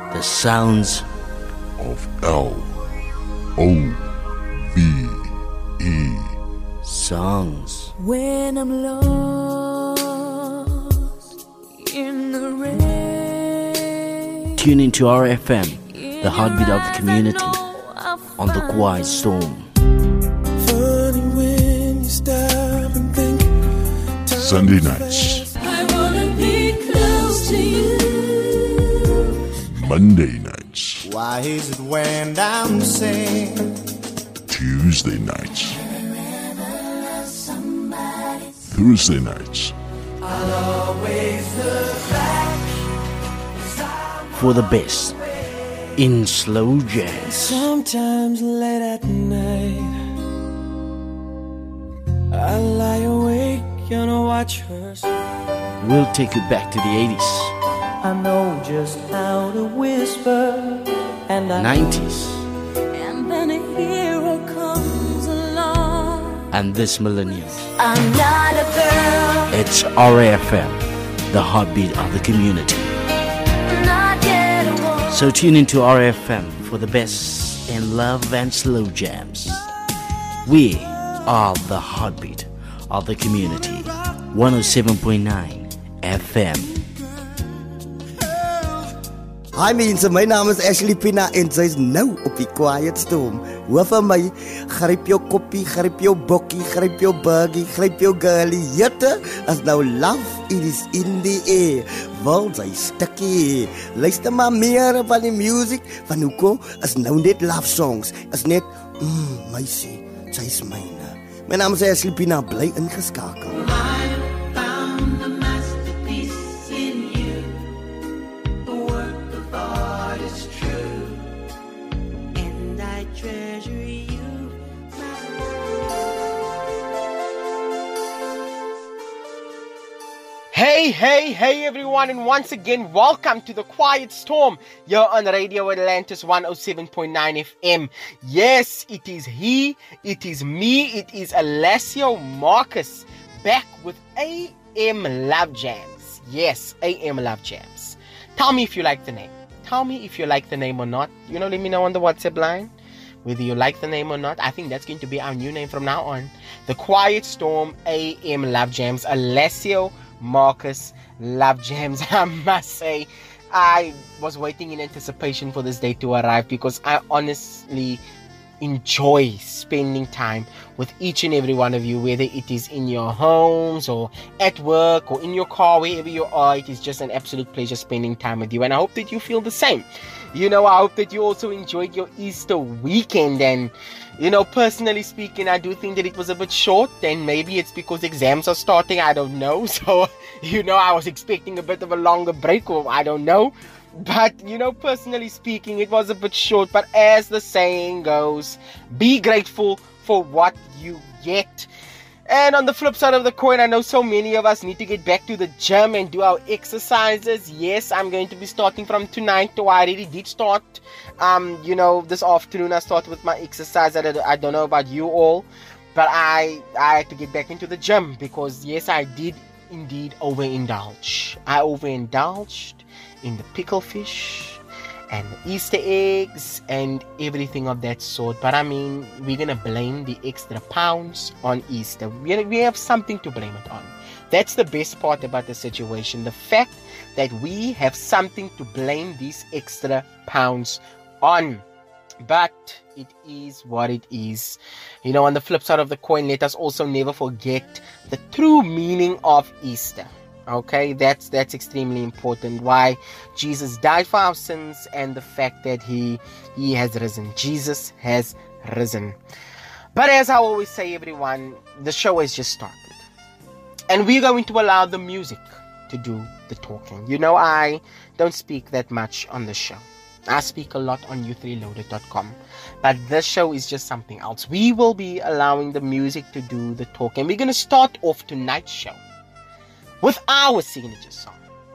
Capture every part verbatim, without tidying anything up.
The sounds of L O V E. Songs. When I'm lost in the rain. Tune into R F M, the heartbeat of the community, on the Quiet Storm. Funny when you stop and think. Sunday nights. I wanna be close to you. Monday nights. Why is it when I'm saying Tuesday nights. Thursday nights. I'll always look back For the best in slow jazz. sometimes late at night. I lie awake and I watch her. We'll take you back to the eighties, I know just how to whisper and I nineties, And then a hero comes along. and this millennium. I'm not a girl, It's R F M, the heartbeat of the community. not yet a woman. So tune into R F M for the best in love and slow jams. We are the heartbeat of the community. one oh seven point nine F M. Hi mense, my naam is Ashley Pina en sy's nou op die Quiet Storm. Hoor van my, gryp jou koppie, gryp jou bokkie, gryp jou buggy, gryp jou girlie. Jette, as nou love, it is in the air. Wil sy stukkie. Luister maar meer van die music, van hoekom is nou net love songs. Is net, mm, meisie, sy's myne. My naam is Ashley Pina, bly ingeskakel. Hey, hey, hey everyone, and once again, welcome to the Quiet Storm here on Radio Atlantis one oh seven point nine F M. Yes, it is he, it is me, it is Alessio Marcus, back with A M Love Jams. Yes, A M Love Jams. Tell me if you like the name. Tell me if you like the name or not. You know, let me know on the WhatsApp line whether you like the name or not. I think that's going to be our new name from now on. The Quiet Storm, A M Love Jams, Alessio Marcus Love Jams. I must say, I was waiting in anticipation for this day to arrive because I honestly enjoy spending time with each and every one of you, whether it is in your homes or at work or in your car, wherever you are. It is just an absolute pleasure spending time with you, and I hope that you feel the same. You know, I hope that you also enjoyed your Easter weekend. And you know, personally speaking, I do think that it was a bit short, and maybe it's because exams are starting, I don't know. So, you know, I was expecting a bit of a longer break, or I don't know. But, you know, personally speaking, it was a bit short. But as the saying goes, be grateful for what you get. And on the flip side of the coin, I know so many of us need to get back to the gym and do our exercises. Yes, I'm going to be starting from tonight. So I already did start. Um, you know, this afternoon I started with my exercise. I, I don't know about you all, but I I had to get back into the gym because yes, I did indeed overindulge. I overindulged in the pickle fish and the Easter eggs and everything of that sort. But I mean, we're gonna blame the extra pounds on Easter. We we have something to blame it on. That's the best part about the situation. The fact that we have something to blame these extra pounds on. But it is what it is. You know, on the flip side of the coin, let us also never forget the true meaning of Easter. Okay, that's that's extremely important. Why Jesus died for our sins, and the fact that he he has risen. Jesus has risen. But as I always say, everyone, the show has just started, and we're going to allow the music to do the talking. You know, I don't speak that much on the show. I speak a lot on u three loaded dot com, but this show is just something else. We will be allowing the music to do the talking. We're going to start off tonight's show with our signature song.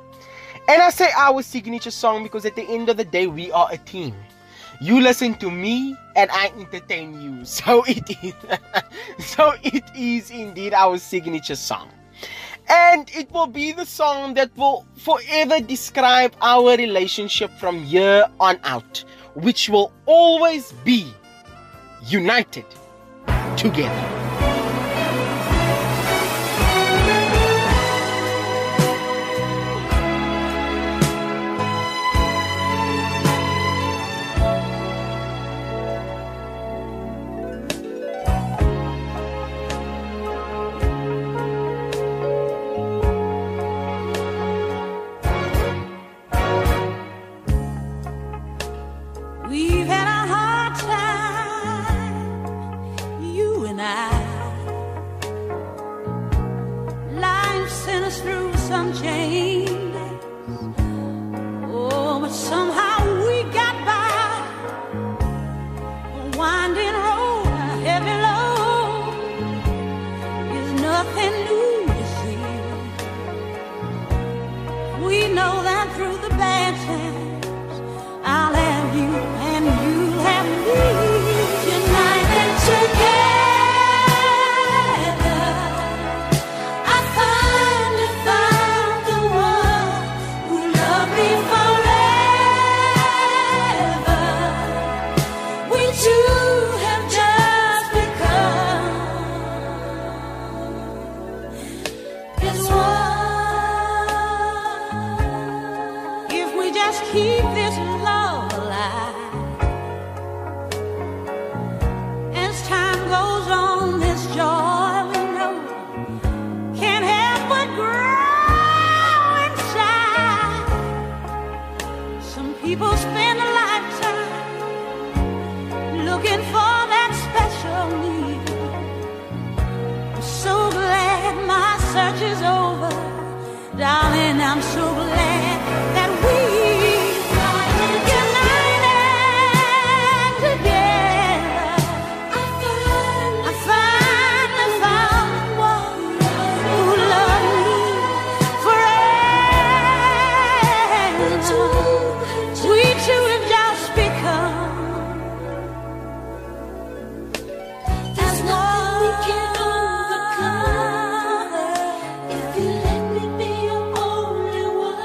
And I say our signature song because at the end of the day, we are a team. You listen to me and I entertain you. So it is, so it is indeed our signature song. And it will be the song that will forever describe our relationship from here on out, which will always be united together. We've had a hard time, you and I. Life sent us through some changes. Oh, but somehow we got by. A winding road, a heavy load is nothing new to see. We know that through the bad times, I'll have you and you have me, united together. I finally found the one who loved me forever. We two have just become as one. If we just keep this love alive, as time goes on, this joy we know can't help but grow inside. Some people spend a lifetime looking for that special need. I'm so glad my search is over, darling. I'm so glad that we one.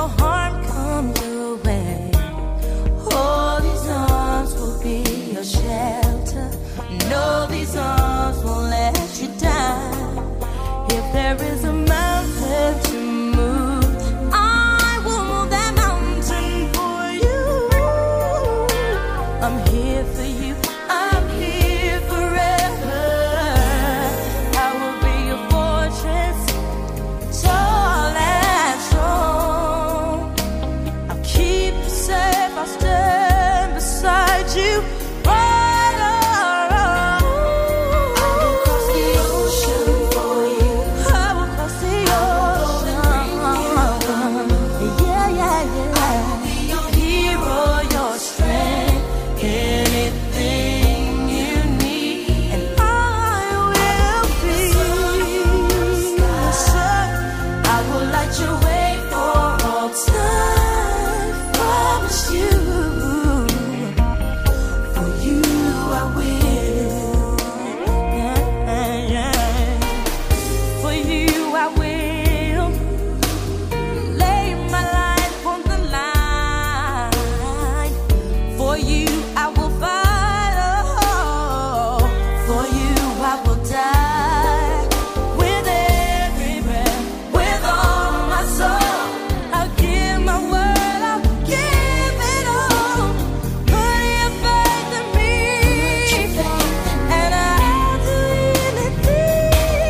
harm comes your way, oh, these arms will be your shelter. No, these arms won't let you down. If there is a mountain to move, I will move that mountain for you. I'm here for you, I'm here forever. I will be your fortress, tall and strong. I'll keep you safe, I'll stand beside you. Right or wrong, I will cross the ocean for you. I will cross the ocean. Yeah, yeah, yeah. I will be your hero, your strength, anything you need, and I will be your sun. I will light your way for all time. Promise you, for you I will. Yeah, yeah. For you I will lay my life on the line. For you I will fight. Oh, for you I will die. With every breath, with all my soul, I'll give my word, I'll give it all. Put your faith in me, and I'll do anything.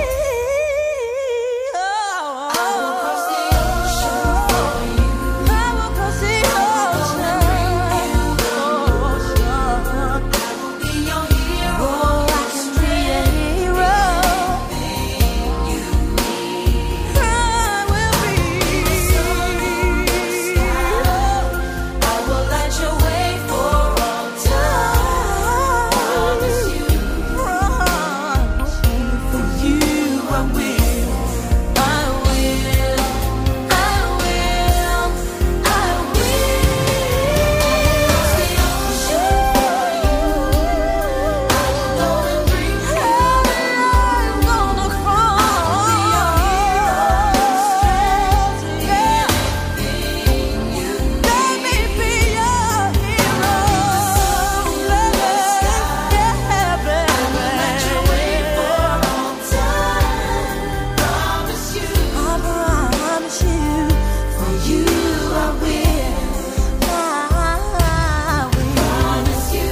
Oh, I will cross the ocean for you. I will cross the ocean. I will be your hero. I can be a hero. You need, I will be. I will light your way for all time. Promise you, promise you, for you I will, I will, I will, I will. Cross the ocean for you. I will go and bring heaven. I'm gonna cross. I will be your hero, anything you need. Let me be your hero. Let me, yeah, baby. Light your way for all time. Promise you, I promise you, for you I will, I will. Promise you,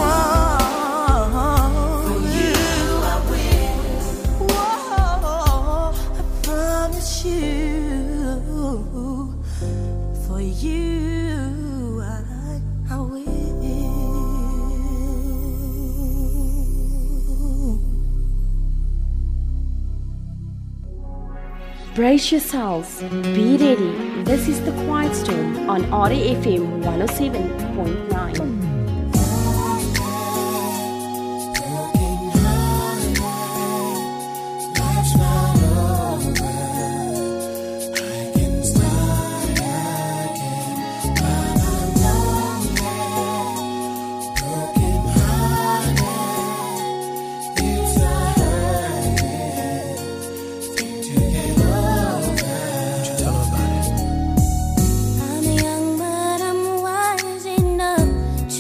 for you I will. Whoa, I promise you, for you I, I will. Brace yourselves, be ready. This is the Quiet Storm on R A F M one oh seven point nine. I'm young, but I'm wise enough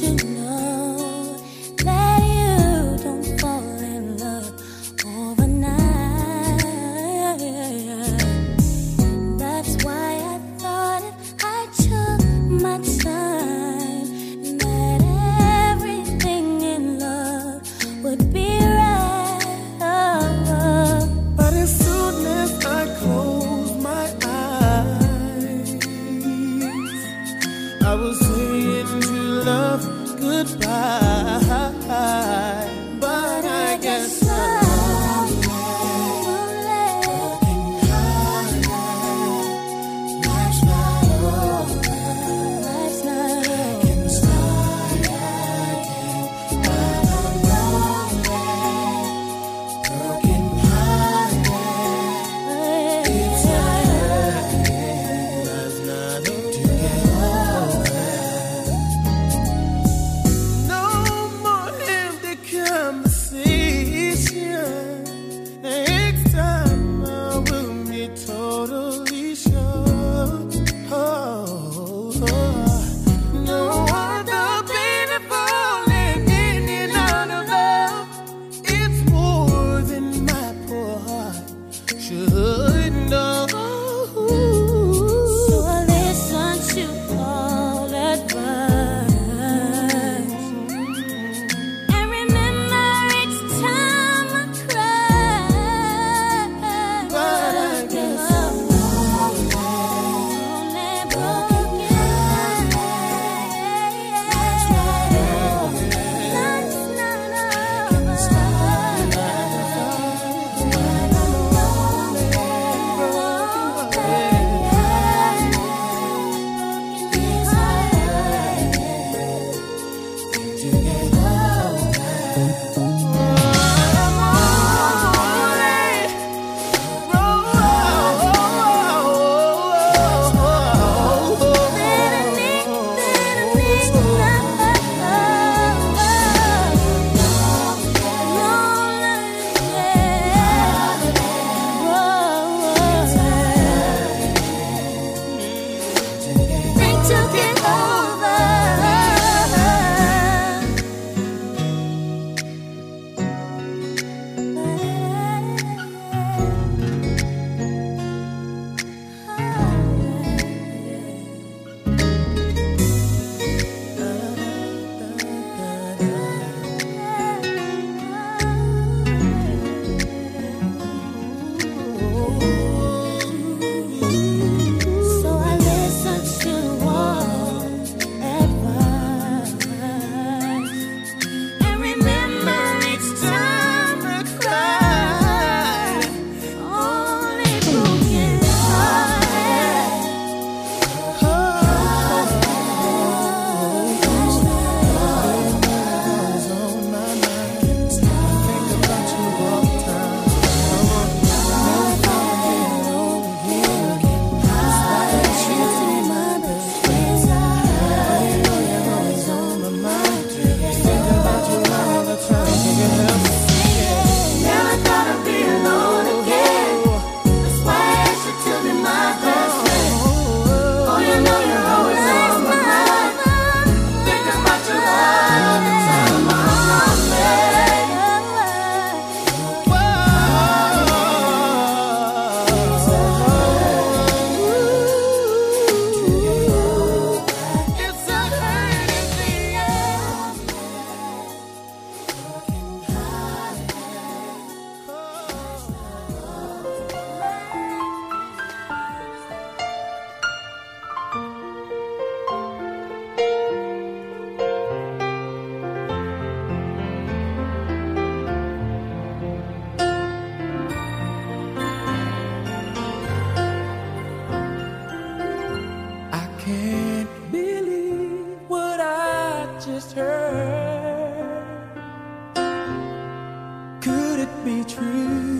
it be true?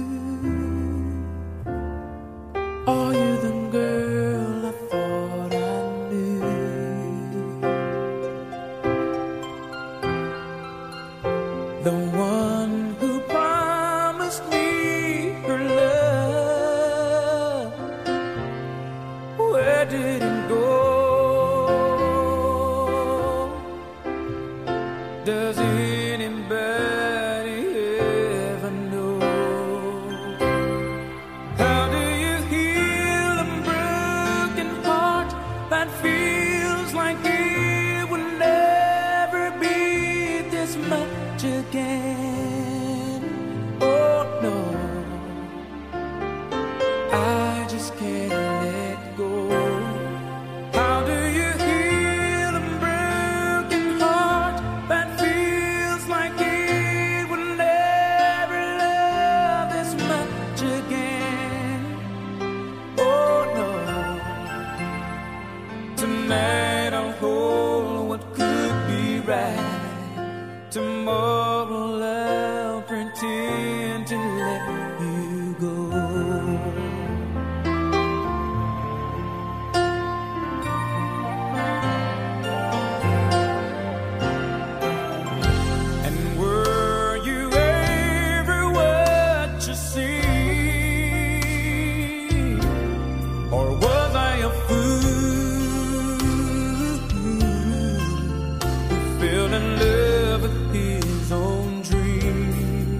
Are you the girl I thought I knew? The one who promised me her love. Where did it go? Does anybody ever know? How do you heal a broken heart that feels like it will never be this much again? Oh no, I just can't let go. How do you heal a broken heart that feels like it will never love this much again? Oh no, tonight I'll hold what could be right. Tomorrow I'll pretend to let you go. And were you ever what you see? Or was I a fool who fell in love with his own dream?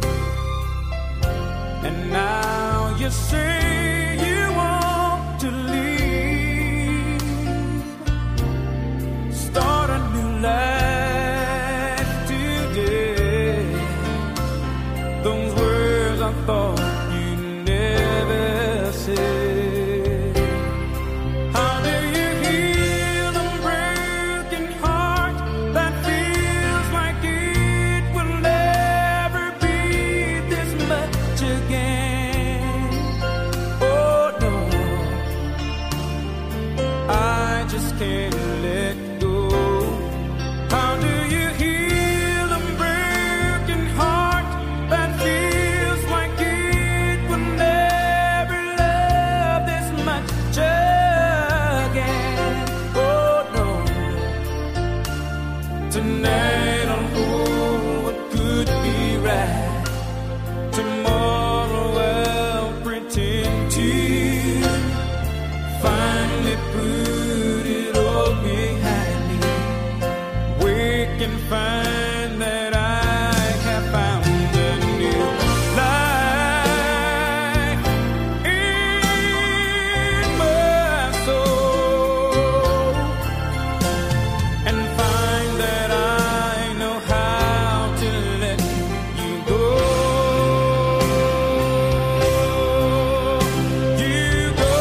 And now you say you want to leave, start a new life today. Those words I thought you'd never say. How do you heal a broken heart that feels like it will never be this much again? Oh no, I just can't let go. How do you heal a broken heart that feels like it will never love this much again? Oh no, tonight I'll hold what could be right. Tomorrow I'll pretend to finally put it all behind me. Wake and find that I have found a new life in my soul, and find that I know how to let you go. You go.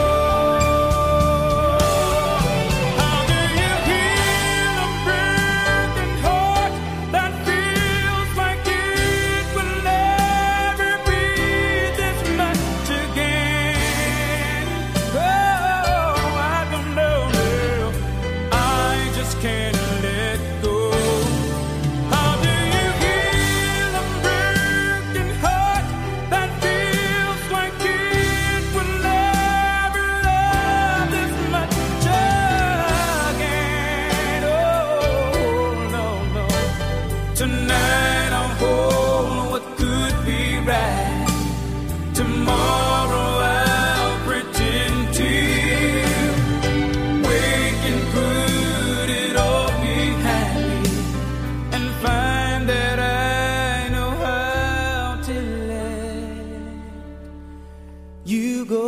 How do you heal a broken heart that feels like it will never be this much again? Oh, I don't know. I just can't let go. How do you heal a broken heart that feels like it will never love this much again? Oh no, no. Tonight I'll hold what could be right. Tomorrow I'll pretend to wake and put it all behind me, and find that I know how to let you go.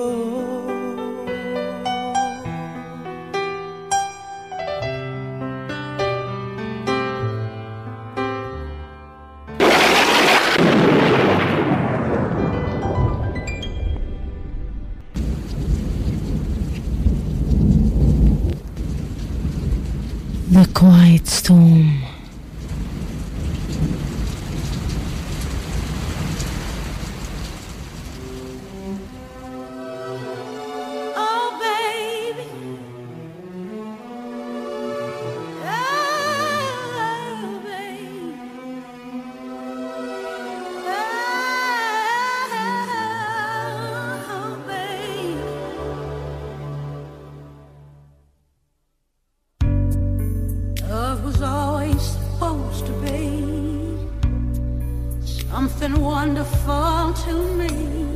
The Quiet Storm. Oh, baby. Oh, baby. something wonderful to me.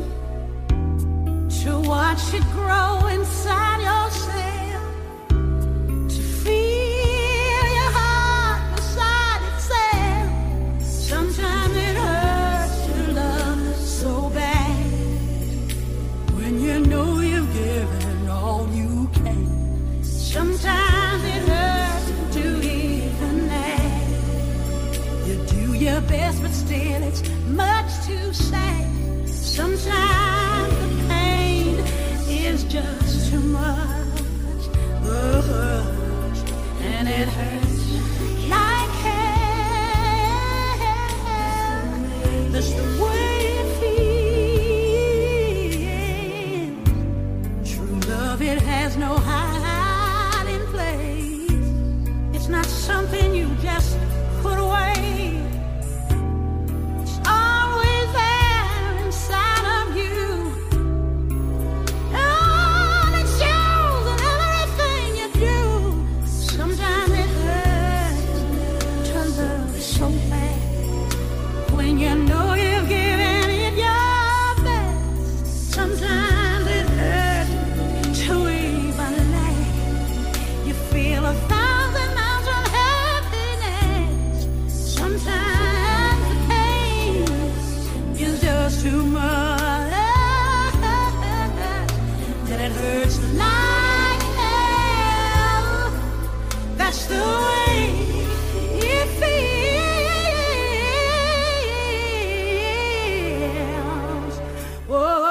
To watch it grow inside yourself, to feel your heart beside itself. Sometimes it hurts to love so bad when you know you've given all you can. Sometimes it hurts to even ask. You do your best, but still it's much too sad. Sometimes the pain is just too much, uh, and it hurts like hell. That's the way it feels. True love, it has no hiding place. It's not something you just put away. It's always there inside of you. And it shows in everything you do. Sometimes it hurts to love so bad when you know you've given it your best. Sometimes it hurts to even laugh. You feel a thousand miles from happiness. Sometimes the pain is just too much, that it hurts like hell. That's the way it feels. Oh,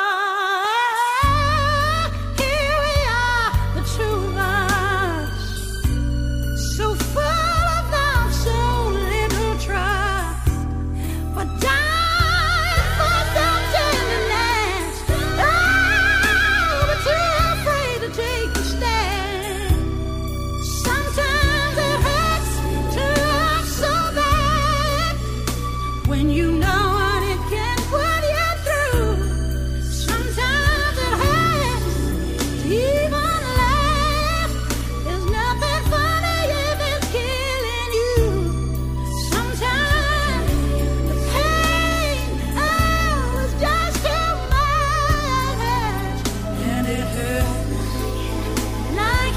here we are, the two of us, so full of love, so little trust, but dying for some tenderness. Oh, but too afraid to take the stand. Sometimes it hurts to love so bad when you know what it can put you through. Sometimes it hurts to even laugh. There's nothing funny if it's killing you. Sometimes the pain, oh, is just too much, and it hurts like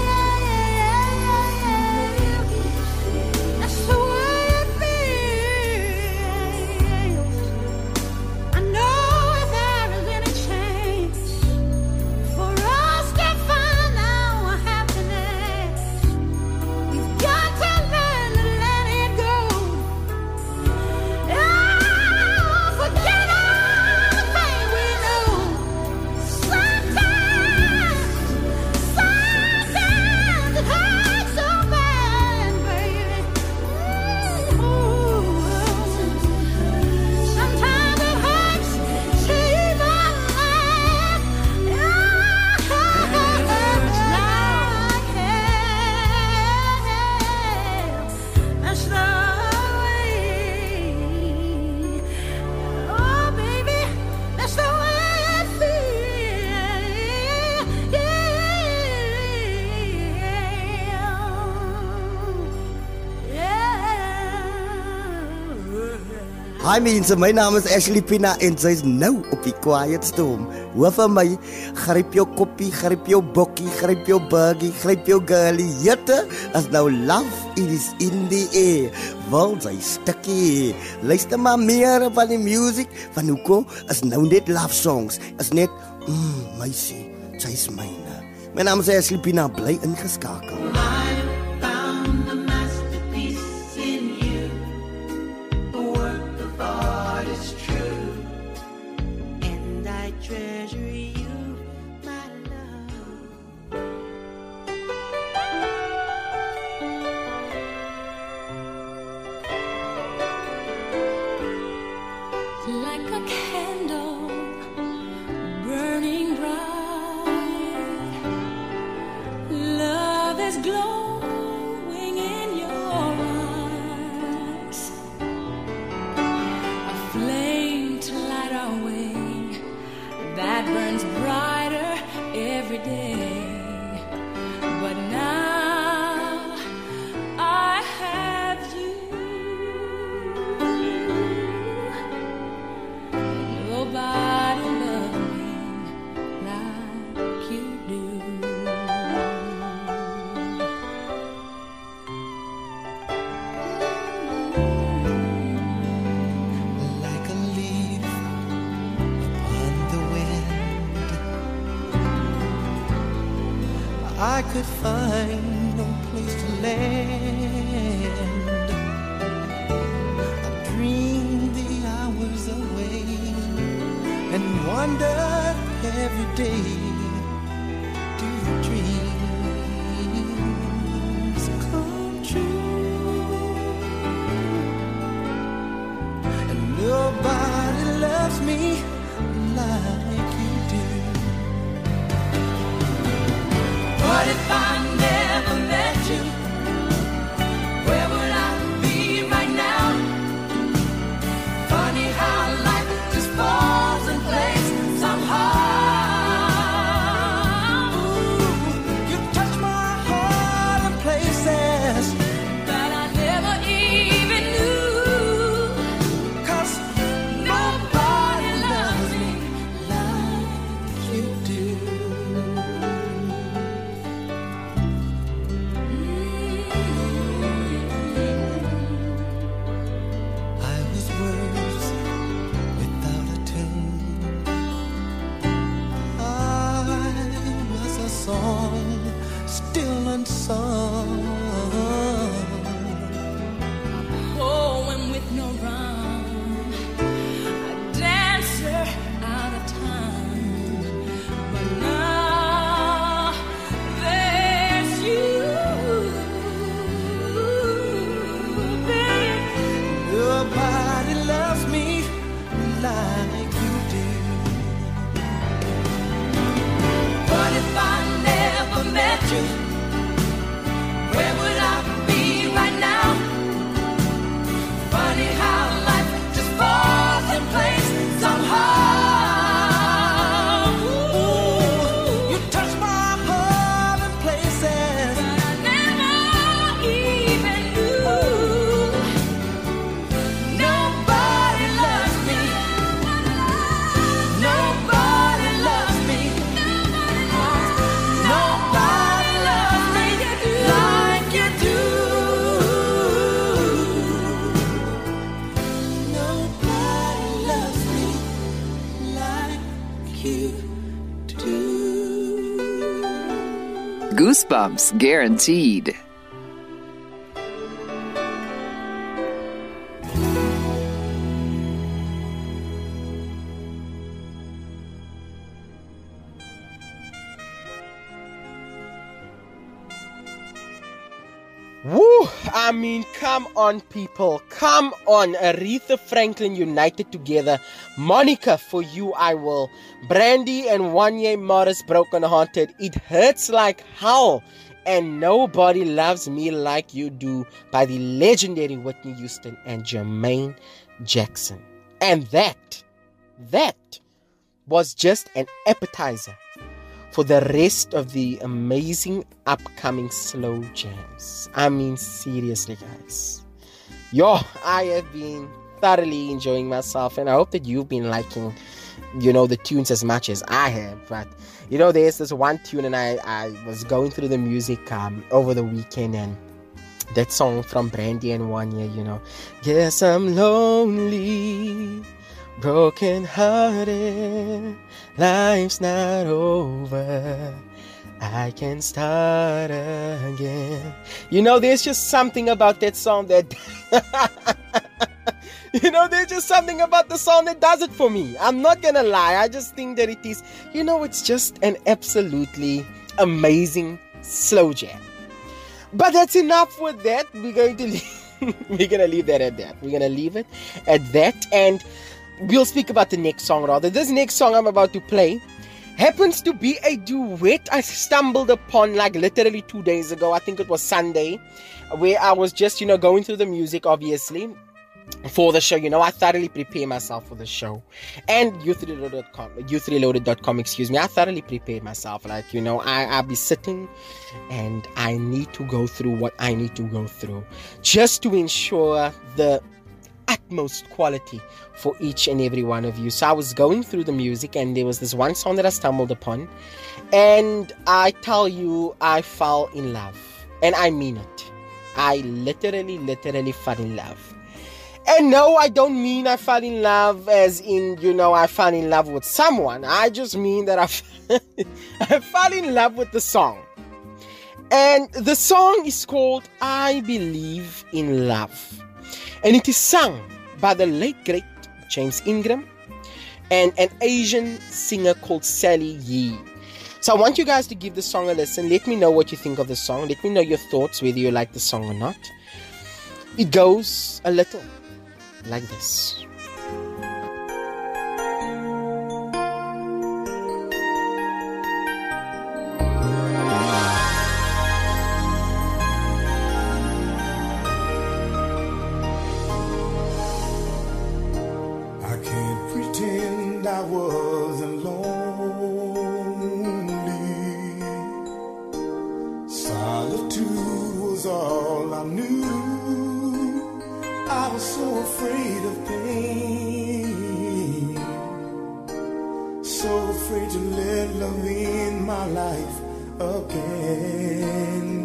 hell. That's the way it feels. I know if there is any chance for us to find our happiness, we've got to learn to let it go. Oh, forget all the pain we know. Sometimes, sometimes it hurts so bad, baby. Ooh. Sometimes it hurts to even laugh. It hurts like hell. That's the way. Oh, baby, that's the way it feels. Yeah. Hi mense, my naam is Ashley Pina en sy's nou op die Quiet Storm. Hoor van my, gryp jou koppie, gryp jou bokkie, gryp jou buggy, gryp jou girlie. Jitte, as nou love, it is in the air. Wil sy stukkie. Luister maar meer van die music, van hoekom is nou net love songs. Is net, mm, meisie, sy's myne. My naam is Ashley Pina, bly ingeskakel. Like a candle burning bright, love is glowing I could find no place to land. I dreamed the hours away and wondered every day, do the dreams come true? And nobody loves me like you do. What if I never met you? Where would I be right now? Funny how life just falls in place somehow. You touch my heart in places that I never even knew. 'Cause nobody loves me like you do. I was words without a tune. I was a song still unsung. Oh, and with no rhyme, a dancer out of time. But now there's you, babe. Nobody loves me like you do. What if I never met you? Where would I be right now? Funny how life just falls in place somehow. You touch my heart in places that I never even knew. Nobody loves me. Nobody loves me. Nobody loves me like you do. Nobody loves me like you do. Goosebumps guaranteed. Woo! I mean, come on, people. Come on. Aretha Franklin united together. Monica, For You I Will. Brandy and Wanye Morris, Broken Hearted. It Hurts Like Hell. And Nobody Loves Me Like You Do by the legendary Whitney Houston and Jermaine Jackson. And that, that was just an appetizer for the rest of the amazing upcoming slow jams. I mean, seriously, guys. Yo, I have been thoroughly enjoying myself, and I hope that you've been liking, you know, the tunes as much as I have. But, you know, there's this one tune, and I, I was going through the music um, over the weekend, and that song from Brandy and Wanya, you know, yes, I'm lonely, broken hearted, life's not over, I can start again. You know, there's just something about that song that you know, there's just something about the song that does it for me. I'm not gonna lie, I just think that it is, you know, it's just an absolutely amazing slow jam. But that's enough with that. We're going to leave, we're gonna leave that at that. We're gonna leave it at that, and we'll speak about the next song rather. This next song I'm about to play happens to be a duet I stumbled upon like literally two days ago. I think it was Sunday, where I was just, you know, going through the music, obviously, for the show. You know, I thoroughly prepare myself for the show. And youth reloaded dot com, youth reloaded dot com, excuse me, I thoroughly prepared myself. Like, you know, I, I'll be sitting and I need to go through what I need to go through just to ensure the utmost quality for each and every one of you. So I was going through the music, and there was this one song that I stumbled upon, and I tell you, I fell in love, and I mean it. I literally, literally fell in love. And no, I don't mean I fell in love as in, you know, I fell in love with someone. I just mean that I, I fell in love with the song. And the song is called I Believe in Love. And it is sung by the late great James Ingram and an Asian singer called Sally Yee. So I want you guys to give the song a listen. Let me know what you think of the song. Let me know your thoughts, whether you like the song or not. It goes a little like this. I wasn't lonely. Solitude was all I knew. I was so afraid of pain, so afraid to let love in my life again.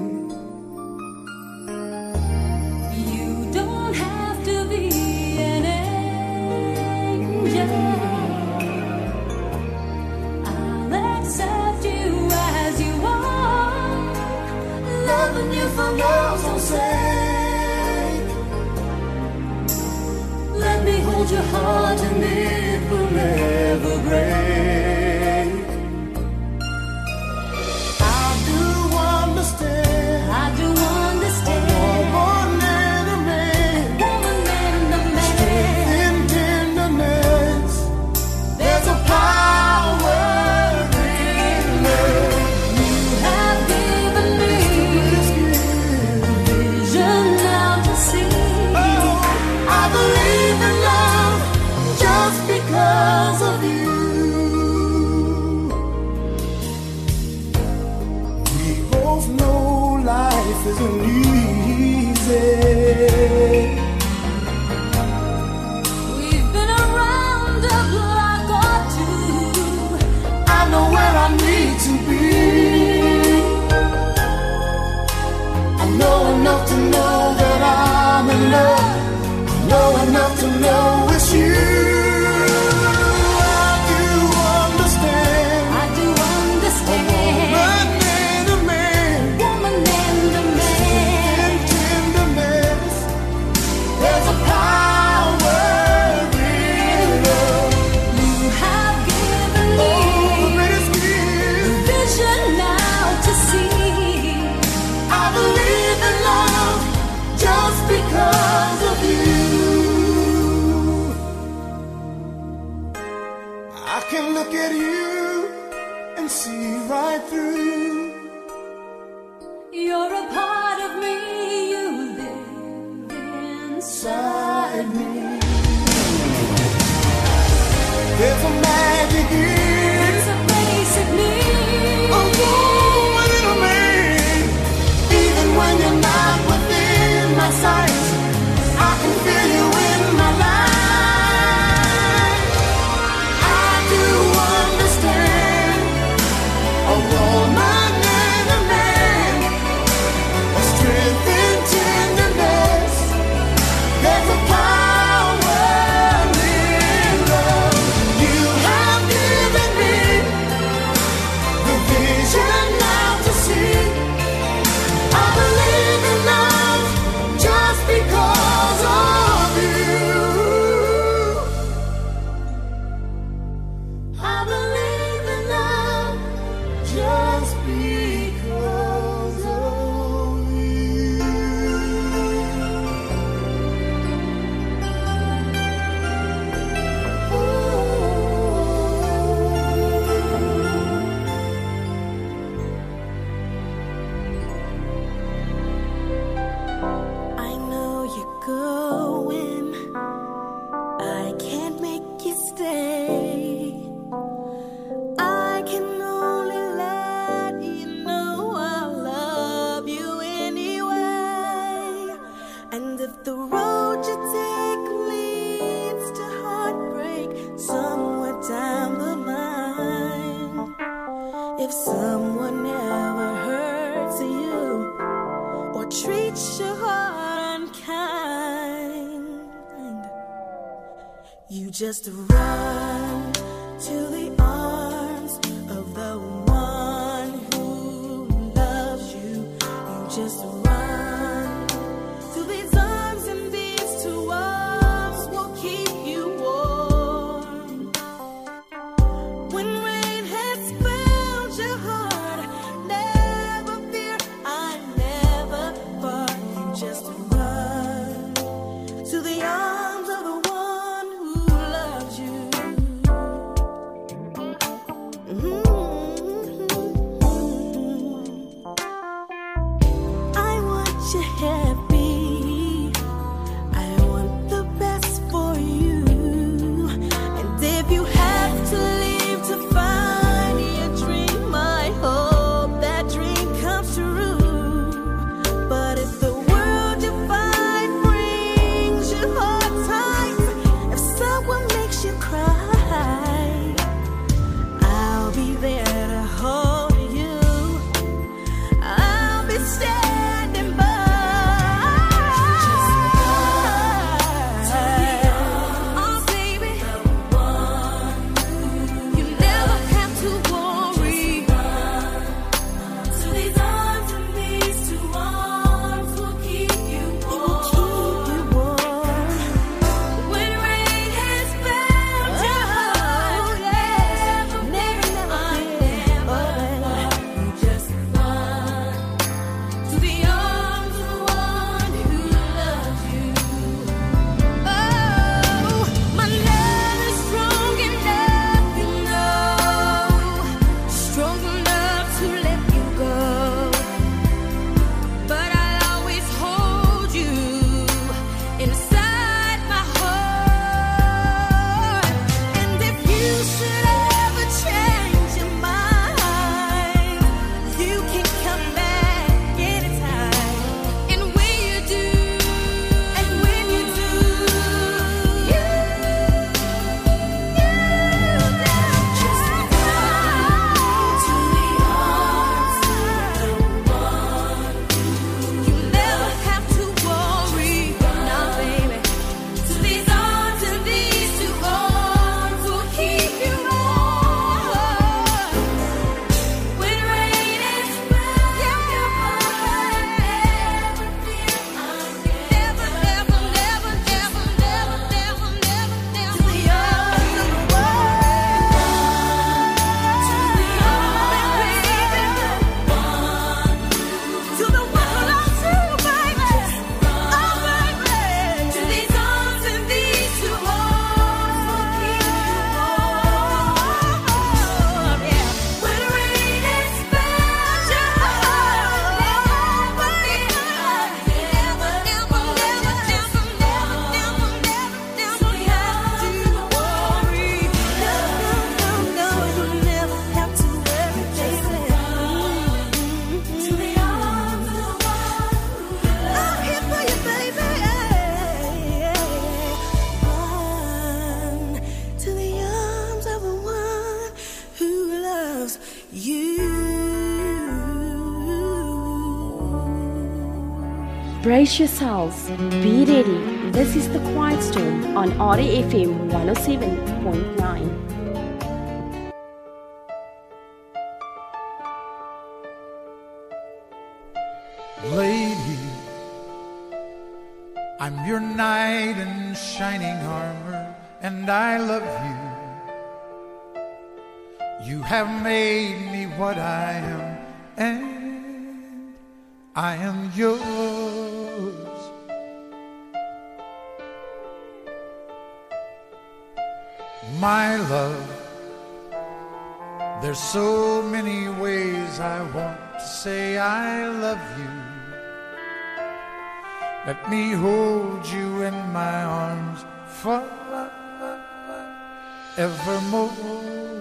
You don't have to be an angel. For love's own sake, let me hold your heart and it will never break. I do understand. I do understand. A woman and a man, Woman and a man. strength and tenderness. There's a power in love. You have given me vision now to see. Oh, I believe in love just because of you. We both know life isn't easy. We've been around the block or two. I know where I need to be. I know enough to know that I'm in love. I know enough to know it's you. I do understand. I do understand. Woman and a man, Woman and a man. and tenderness. There's a power in love. You have given Oh, the me greatest gift. vision now to see. I believe in love just because of you. I can look at you and see right through. You're a part of me. You live inside me. There's a magic in It's a basic need. a woman and a man. Even when you're not within my sight, I can feel you in my life. I do understand. A woman and a man, a strength and tenderness. There's a power in love. You have given me the vision now to see. I believe in love just because of you. I believe in love just because of you. I know you're going. I can't make you stay. I can only let you know I love you anyway. And if the road you take leads to heartbreak somewhere down the line, if someone ever hurts you or treats you unkind, you just run to the arms of the one who loves you Brace yourselves. Be ready. This is The Quiet Storm on R A F M one oh seven point nine. Lady, I'm your knight in shining armor, and I love you. You have made me what I am, and I am yours. My love, there's so many ways I want to say I love you. Let me hold you in my arms forevermore.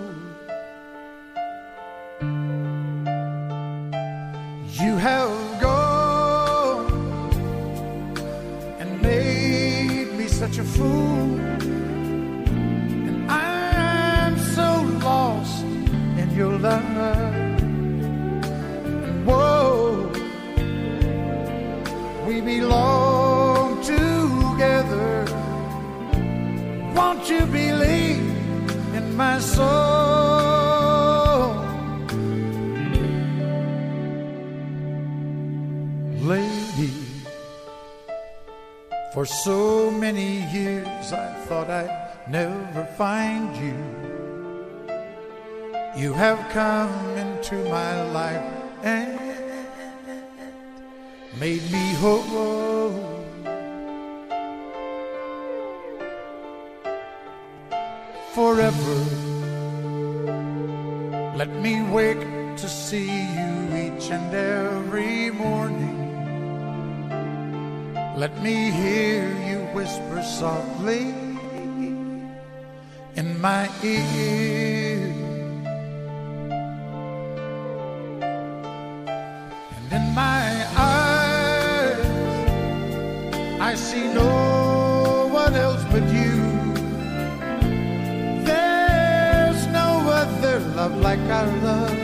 You have gone and made me such a fool, and I'm so lost in your love. And whoa, we belong together. Won't you believe in my soul? Lady, for so many years I thought I'd never find you. You have come into my life and made me whole. Forever, let me wake to see you each and every morning. Let me hear you whisper softly in my ear. And in my eyes, I see no one else but you. There's no other love like our love.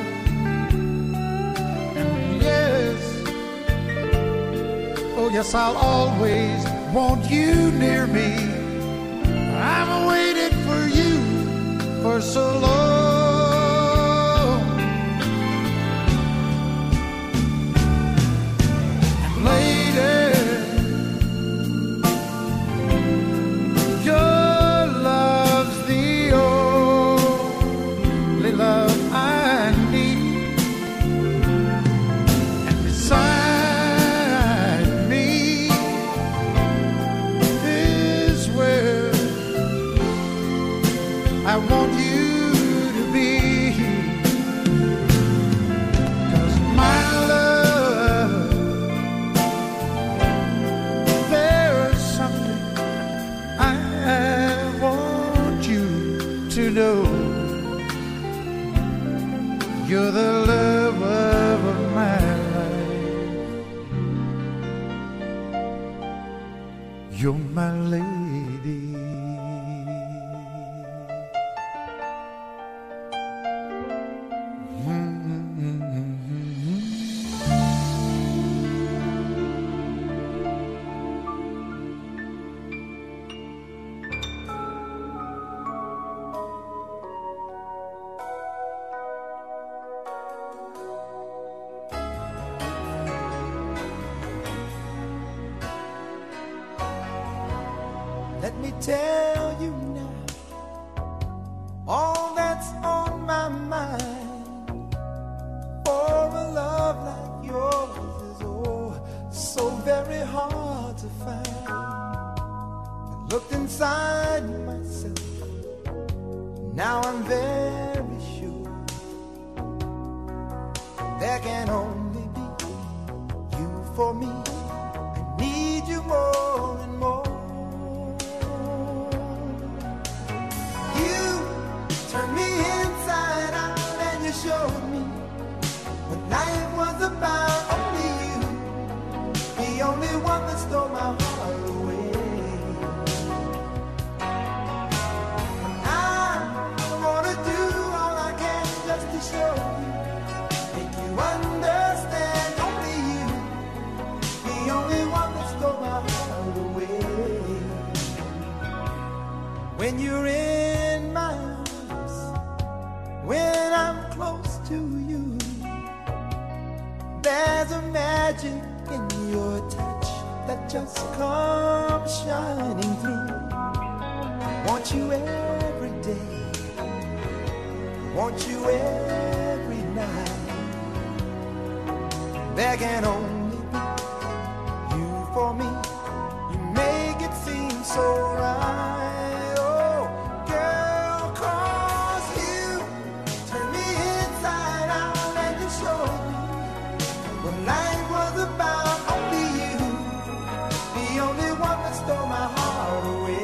And yes, oh yes, I'll always want you near me. I've waited for you for so long. And lady, your love's the only love I need. And beside me is where I want you to be. 'Cause my love, there's something I want you to know. You're the love of my life. You're my lady. Let me tell you now all that's on my mind. For a love like yours is oh so very hard to find. I looked inside myself, now I'm very sure there can only be you for me. I need you more and more. Turn me inside out and you showed me what life was about. Only you, the only one that stole my heart away. And I wanna do all I can just to show you, make you understand. Only you, when you're in my arms, when I'm close to you. There's a magic in your touch that just comes shining through. Want you every day, want you every night. There can only be you for me. You make it seem so right. Oh, girl, 'cause you turn me inside out and you show me what life was about. Only you, the only one that stole my heart away.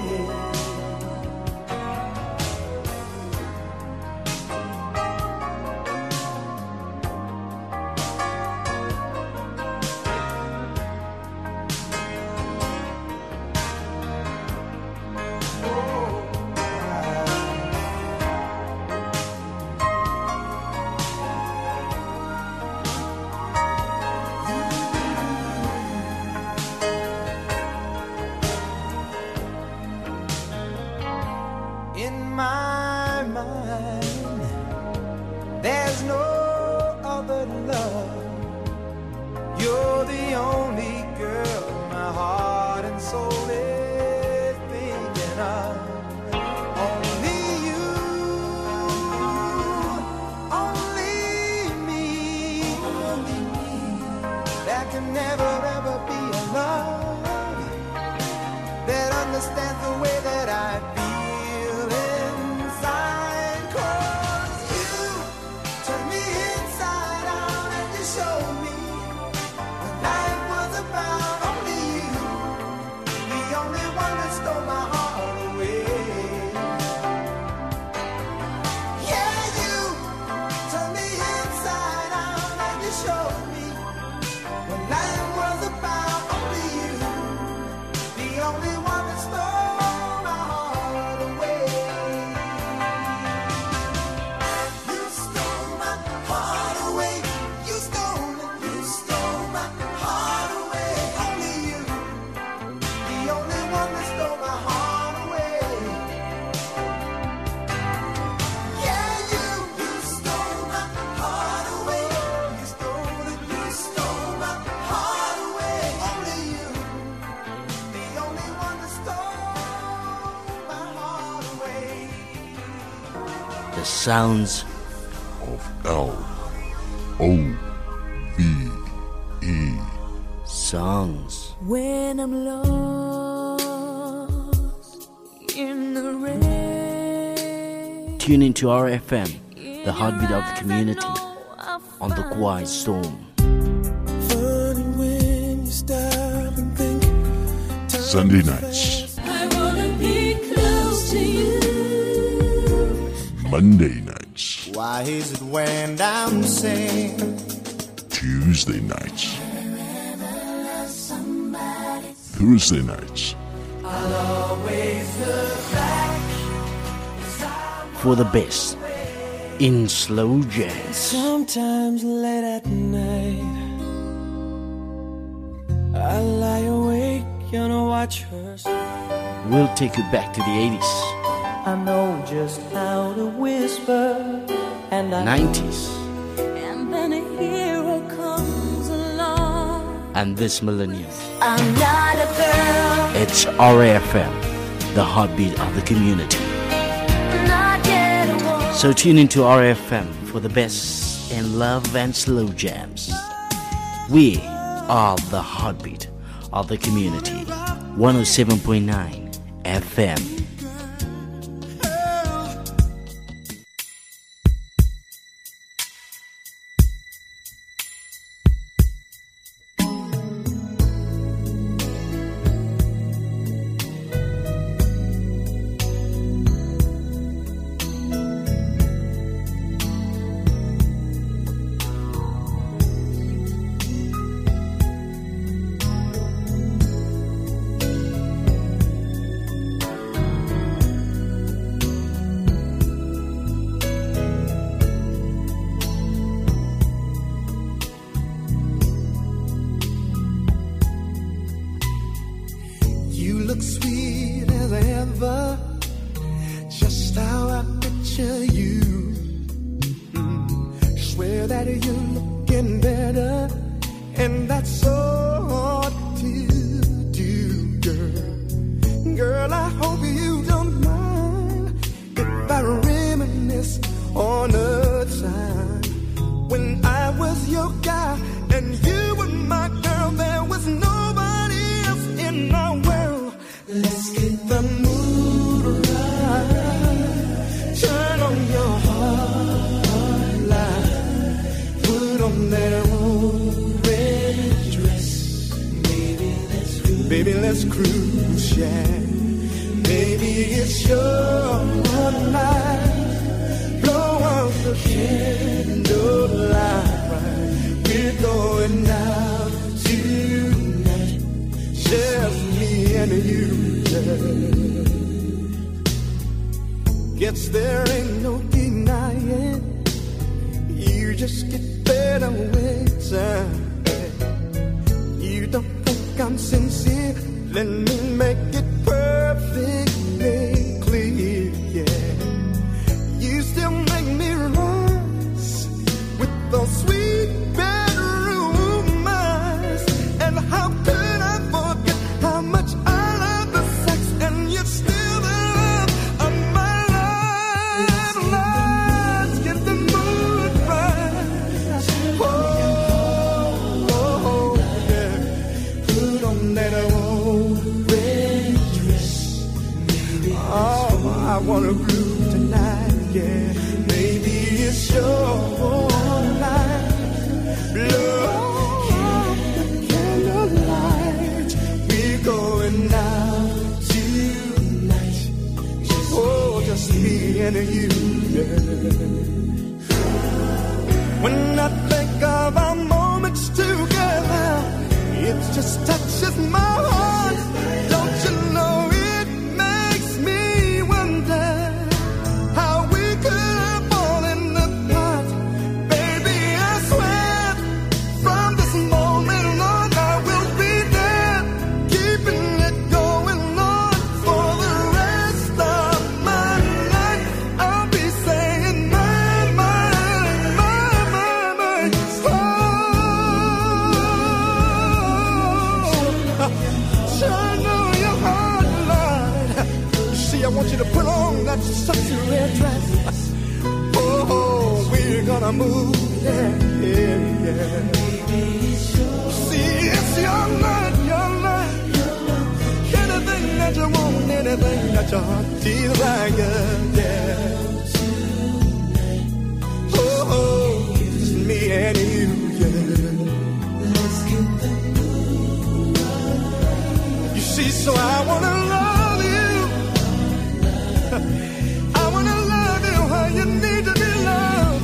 In my mind, there's no other love. You're the only girl my heart and soul is thinking of. Only you, only me. There can never ever be a love that understands the way that I feel. The sounds of L O V E. Songs. When I'm lost in the rain, Tune into R F M, the heartbeat of the community, on the Quiet Storm. Funny when you stop and think. Sunday nights. I wanna be close to you. Monday nights. Why is it when I'm saying Tuesday nights. Thursday nights. I'll always look back For the best in slow jazz. sometimes late at night? I lie awake and watch her. We'll take you back to the eighties, I know just how to whisper, and I nineties, And then a hero comes along. and this millennium. I'm not a girl, It's R F M, the heartbeat of the community. not yet a woman. So tune into R F M for the best in love and slow jams. We are the heartbeat of the community. one oh seven point nine F M. You look sweet as ever. picture you. Mm, swear that you're looking better, and that's so hard to do, girl. Girl, I hope you don't mind if I reminisce on a time when I was your guy and you were my girl. There was nobody else in our world. Let's get the mood right. Turn on your heart light. Put on that old red dress. Baby, let's cruise. Baby, let's cruise, yeah. Baby, it's your night. Blow out the candlelight. We're going out tonight. Just me and you. Guess there ain't no denying. You just get better with time. You don't think I'm sincere? Let me make it perfectly clear, yeah. You still make me rise with those sweet bedroom eyes. And how could I forget how much I love the sex? And you're still the love of my life. Let's get the mood right. Oh, oh, oh, yeah. Put on that old red dress. Oh, I wanna groove tonight, yeah. Maybe it's your night. Blow the candlelight. We're going out tonight. Oh, just me and you, yeah. When I think of our moments together, it just touches my heart. Don't you know it makes me wonder how we could have fallen apart. Baby, I swear from this moment on I will be there, keeping it going on for the rest of my life. I'll be saying my, my, my, my, my. Oh, turn on your heart light. See, I want you to put on that sexy red dress. Oh, we're gonna move, yeah, yeah, yeah. See, it's your night, your night. Anything that you want, anything that your heart desires, yeah. Oh, oh, it's me and you, yeah. You see, so I wanna love you. I wanna love you how you need to be loved.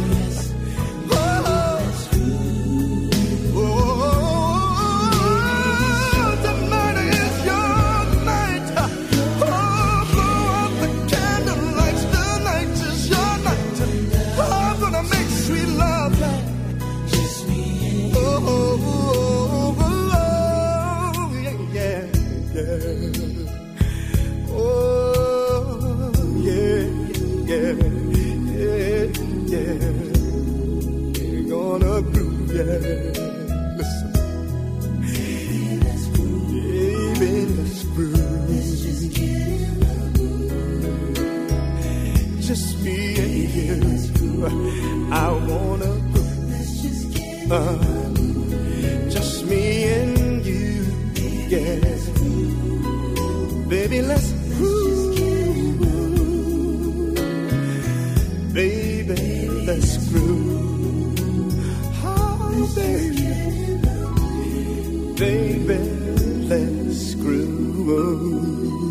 Oh, oh, oh, tonight is your night. Oh, blow out the candlelights. Tonight is your night. Oh, I'm gonna make sweet love. Oh, oh, oh, oh, oh, yeah, yeah, yeah. Oh, yeah, yeah, yeah, yeah. We're gonna groove, yeah. Listen, baby, let's groove. Baby, let's groove. Let's just get in the mood. Just me and you. I wanna groove. Let's just get in the mood. Just me and you, yeah. Baby, let's groove. Baby, let's groove. Oh, baby. Baby, let's groove.